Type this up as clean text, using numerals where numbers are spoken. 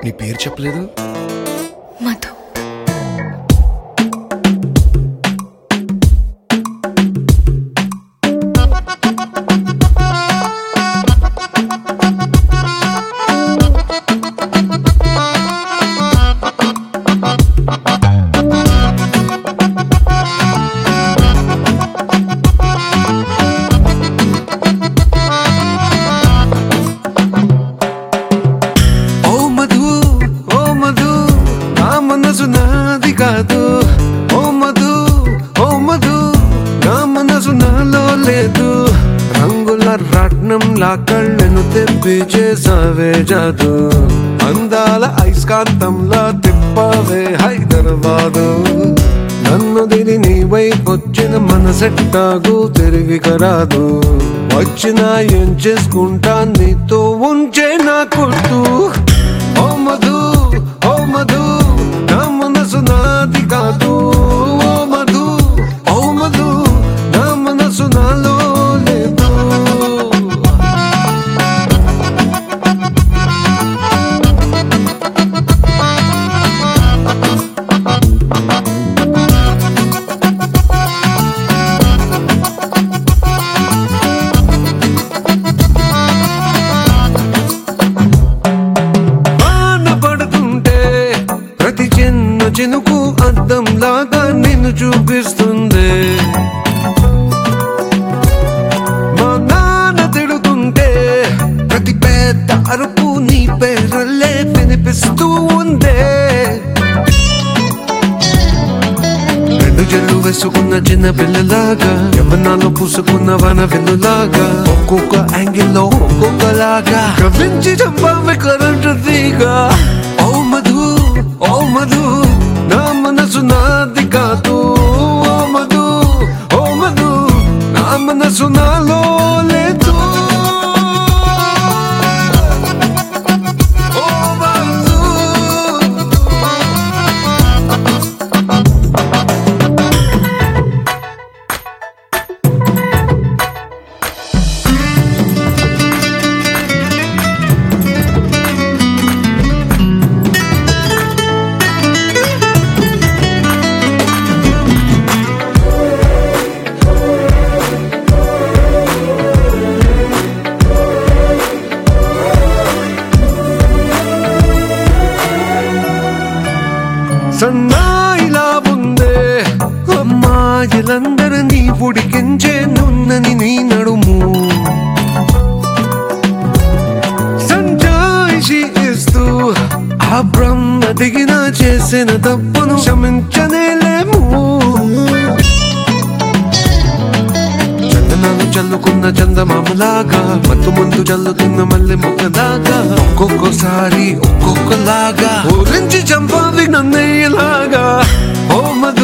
నీ పేరు చెప్పలేదు. మధు. నాది కాదు ఓ మధు, ఓ మధు, నా మనసు నాలో లేదు. రంగుల రత్నంలా కళ్ళను తెప్పి చేసావే జాదు. అందాల ఐస్కాంతంలా తిప్పావే హైదరాబాదు. నన్ను దిని నీ వైపొచ్చిన మనసెట్టాగు తిరిగి కరాదు. వచ్చినా ఏం చేసుకుంటా నీతో ఉంచే నా కొట్టు. ఓ మధు, ఓ మధు, నా మనసు నాది కాదు. ఓ మధు, ఓ మధు, నా మనసు నాలో లేదు. చినుకు అద్దంలాగా నిన్ను చూపిస్తుంది. మా నాన్న తిడుతుంటే ప్రతి పెద్ద అరుపు నీ పేరులే వినిపిస్తూ ఉందే. రెండు చెల్లు వేసుకున్న చిన్న పిల్లలాగా, యవ్వనాల్లో పూసుకున్న వన వెన్నులాగా, ఒక్కొక్క యాంగిల్లో ఒక్కొక్కలాగా కవించి చంపావి కరెంటు తీగా. ఓ మధు, ఓ మధు, నా మనసు నాది కాదు. ఓ మధు, ఓ మధు, నా మనసు నాలో లేదు. సన్నాయిలా ఉందే అమ్మాయిలందరినీ ఉడికించే నున్నని నీ నడుము. సంజాయిషి ఇస్తూ ఆ బ్రహ్మ దిగిన చేసిన తప్పును క్షమించనేలేము. చందనాలు చల్లుకున్న చందమామలాగా, మత్తు ముందు చల్లుతున్న మల్లె మొక్కలాగా, ఒక్కొక్కసారి ఒక్కొక్కలాగా ఊరించి చంపావి నన్నయ్యలాగా. ఓ మధు,